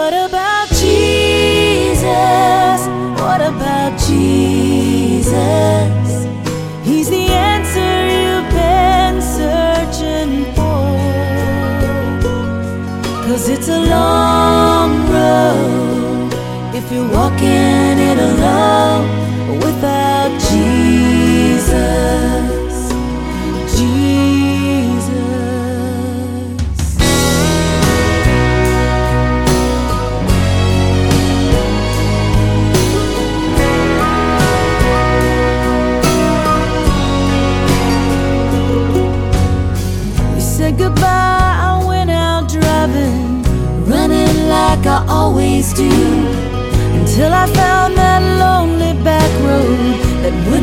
What about Jesus? What about Jesus? He's the answer you've been searching for. 'Cause it's a long road if you're walking it alone without Jesus. Said goodbye, I went out driving, running like I always do, until I found that lonely back road that would